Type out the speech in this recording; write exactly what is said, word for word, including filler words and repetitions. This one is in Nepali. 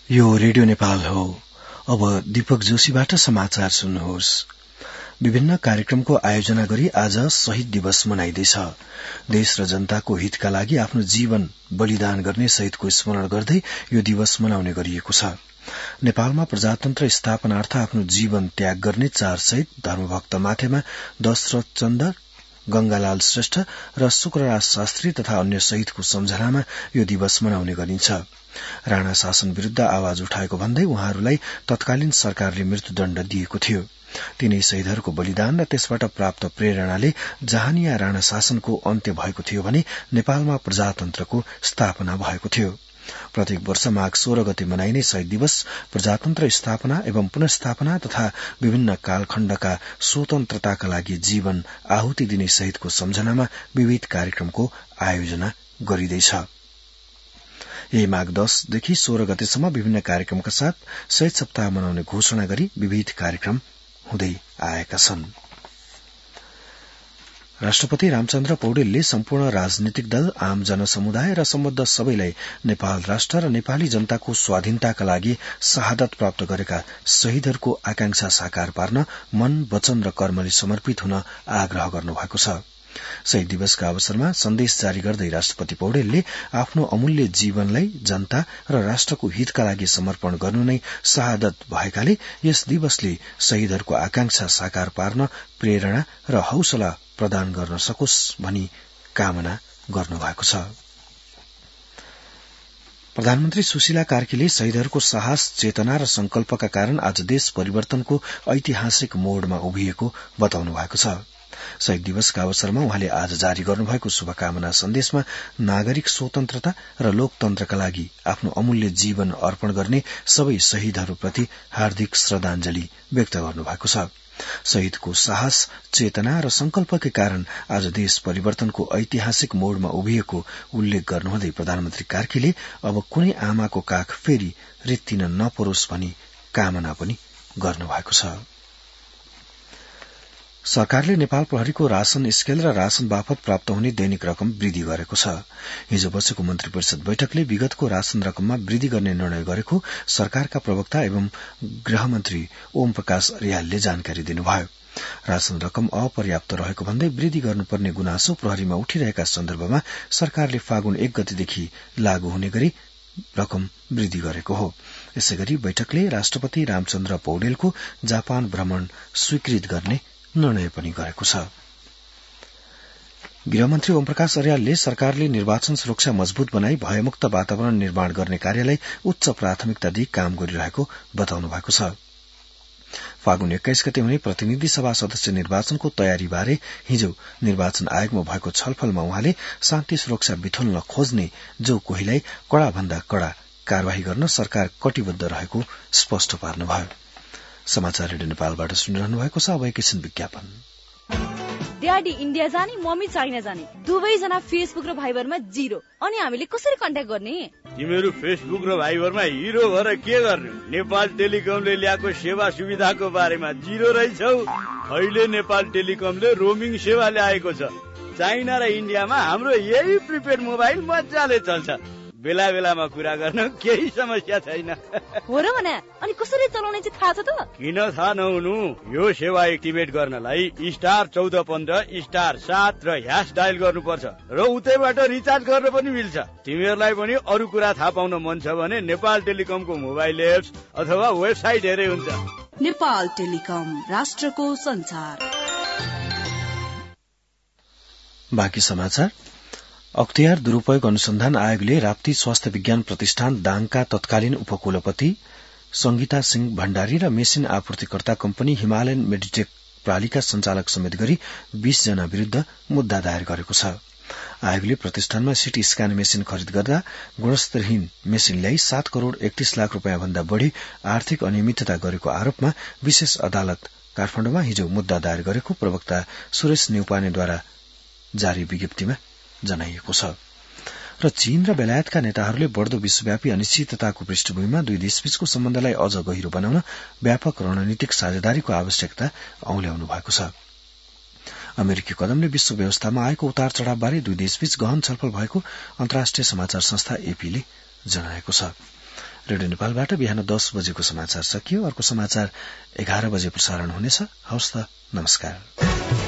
यो रेडियो नेपाल हो। अब दीपक जोशीबाट समाचार सुन्नुहोस्। विभिन्न कार्यक्रमको आयोजना गरी आज शहीद दिवस मनाइँदैछ। देश र जनताको हितका लागि आफ्नो जीवन बलिदान गर्ने शहीदको स्मरण गर्दै यो दिवस मनाउने गरिएको छ। नेपालमा प्रजातन्त्र स्थापनार्थ आफ्नो जीवन त्याग गर्ने चार शहीद धर्मभक्त माथेमा दशरथ चन्द, गंगालाल श्रेष्ठ र शुक्रराज शास्त्री तथा अन्य शहीदको सम्झनामा यो दिवस मनाउने गरिन्छ। राणा शासन विरूद्ध आवाज उठाएको भन्दै उहाँहरूलाई तत्कालीन सरकारले मृत्युदण्ड दिएको थियो। तीनै शहीदहरूको बलिदान र त्यसबाट प्राप्त प्रेरणाले जहानिया राणा शासनको अन्त्य भएको थियो भने नेपालमा प्रजातन्त्रको स्थापना भएको थियो। प्रत्येक वर्ष माघ सोह्र गते मनाइने शहीद दिवस प्रजातन्त्र स्थापना एवं पुनर्स्थापना तथा विभिन्न कालखण्डका स्वतन्त्रताका लागि जीवन आहुति दिने शहीदको सम्झनामा विविध कार्यक्रमको आयोजना गरिँदैछ। यही माघ दशदेखि सोह्र गतेसम्म विभिन्न कार्यक्रमका साथ शहीद सप्ताह मनाउने घोषणा गरी विविध कार्यक्रम हुँदै आएका छन्। राष्ट्रपति रामचन्द्र पौडेलले सम्पूर्ण राजनीतिक दल, आम जनसमुदाय र सम्बद्ध सबैलाई नेपाल राष्ट्र र नेपाली जनताको स्वाधीनताका लागि शहादत प्राप्त गरेका शहीदहरूको आकांक्षा साकार पार्न मन, वचन र कर्मले समर्पित हुन आग्रह गर्नुभएको छ। शहीद दिवसका अवसरमा सन्देश जारी गर्दै राष्ट्रपति पौडेलले आफ्नो अमूल्य जीवनलाई जनता र राष्ट्रको हितका लागि समर्पण गर्नु नै शहादत भएकाले यस दिवसले शहीदहरूको आकांक्षा साकार पार्न प्रेरणा र हौसला प्रदान गर्न सकोस् भनी कामना गर्नुभएको छ। प्रधानमन्त्री सुशीला कार्कीले शहीदहरूको साहस, चेतना र संकल्पका कारण आज देश परिवर्तनको ऐतिहासिक मोडमा उभिएको बताउनु भएको छ। शहीद दिवसका अवसरमा उहाँले आज जारी गर्नुभएको शुभकामना सन्देशमा नागरिक स्वतन्त्रता र लोकतन्त्रका लागि आफ्नो अमूल्य जीवन अर्पण गर्ने सबै शहीदहरूप्रति हार्दिक श्रद्धाञ्जली व्यक्त गर्नुभएको छ। शहीदको साहस, चेतना र संकल्पकै कारण आज देश परिवर्तनको ऐतिहासिक मोडमा उभिएको उल्लेख गर्नुहुँदै प्रधानमन्त्री कार्कीले अब कुनै आमाको काख फेरि रित्तिन नपरोस् भनी कामना पनि गर्नुभएको छ। सरकारले नेपाल प्रहरीको राशन स्केल र राशन बापत प्राप्त हुने दैनिक रकम वृद्धि गरेको छ। हिजो बसेको मन्त्री परिषद बैठकले विगतको राशन रकममा वृद्धि गर्ने निर्णय गरेको सरकारका प्रवक्ता एवं गृहमन्त्री ओम प्रकाश अर्यालले जानकारी दिनुभयो। राशन रकम अपर्याप्त रहेको भन्दै वृद्धि गर्नुपर्ने गुनासो प्रहरीमा उठिरहेका सन्दर्भमा सरकारले फागुन एक गतेदेखि लागू हुने गरी रकम वृद्धि गरेको हो। यसैगरी बैठकले राष्ट्रपति रामचन्द्र पौडेलको जापान भ्रमण स्वीकृत गर्ने निर्णय पनि गरेको छ। गृहमन्त्री ओमप्रकाश अर्यालले सरकारले निर्वाचन सुरक्षा मजबूत बनाई भयमुक्त वातावरण निर्माण गर्ने कार्यलाई उच्च प्राथमिकता दिई काम गरिरहेको बताउनु भएको छ। फागुन एक्काइस गते हुने प्रतिनिधि सभा सदस्य निर्वाचनको तयारीबारे हिजो निर्वाचन आयोगमा भएको छलफलमा उहाँले शान्ति सुरक्षा बिथोल्न खोज्ने जो कोहीलाई कड़ा भन्दा कड़ा कार्यवाही गर्न सरकार कटिबद्ध रहेको स्पष्ट पार्नुभयो। समाचार रेडियो नेपालबाट सुनिरहनु भएको छ। अब एकैछिन विज्ञापन। ड्याडी इन्डिया जाने, मम्मी चाइना जाने, दुवैजना फेसबुक र भाइबरमा जिरो। अनि हामीले कसरी कन्ट्याक्ट गर्ने? तिमीहरू फेसबुक र भाइबरमा हिरो भएर के गर्ने? नेपाल टेलिकमले ल्याएको सेवा सुविधाको बारेमा जिरो रहेछौ। अहिले नेपाल टेलिकमले रोमिङ सेवा ल्याएको छ। चाइना र इन्डियामा हाम्रो यही प्रिपेड मोबाइल मजाले चल्छ। बेला बेलामा कुरा गर्न केही समस्या छैन। हो र भने अनि कसरी चलाउने चाहिँ थाहा छ त? किन थाहा नहुनु? यो सेवा एक्टिभेट गर्नलाई स्टार चौध पन्ध्र स्टार सात र ह्यास डायल गर्नुपर्छ र उतैबाट रिचार्ज गर्न पनि मिल्छ। तिमीहरूलाई पनि अरू कुरा थाहा पाउन मन छ भने नेपाल टेलिकमको मोबाइल एप्स अथवा वेबसाइट हेरे हुन्छ। नेपाल टेलिकम, राष्ट्रको संचार। बाँकी समाचार। अख्तियार दुरूपयोग अनुसन्धान आयोगले राप्ती स्वास्थ्य विज्ञान प्रतिष्ठान दाङका तत्कालीन उपकुलपति संगीता सिंह भण्डारी र मेसिन आपूर्तिकर्ता कम्पनी हिमालयन मेडिटेक प्रालीका संचालक समेत गरी बीस जना विरूद्ध मुद्दा दायर गरेको छ। आयोगले प्रतिष्ठानमा सीटी स्क्यान मेसिन खरिद गर्दा गुणस्तरहीन मेसिन ल्याई सात करोड़ एकतीस लाख रूपियाँ भन्दा बढ़ी आर्थिक अनियमितता गरेको आरोपमा विशेष अदालत काठमाडौँमा हिजो मुद्दा दायर गरेको प्रवक्ता सुरेश नेउपानेद्वारा जारी विज्ञप्तिमा जनाइएको छ। र चीन र बेलायतका नेताहरूले बढ़दो विश्वव्यापी अनिश्चितताको पृष्ठभूमिमा दुई देशबीचको सम्बन्धलाई अझ गहिरो बनाउन व्यापक रणनीतिक साझेदारीको आवश्यकता औल्याउनु भएको छ। अमेरिकी कदमले विश्व व्यवस्थामा आएको उतार चढ़ावबारे दुई देशबीच गहन छलफल भएको अन्तर्राष्ट्रिय समाचार संस्था एपीले जनाएको छ। रेडियो नेपालबाट बिहान दस बजेको समाचार सकियो। अर्को समाचार एघार बजे प्रसारण हुनेछ। हवस् त, नमस्कार।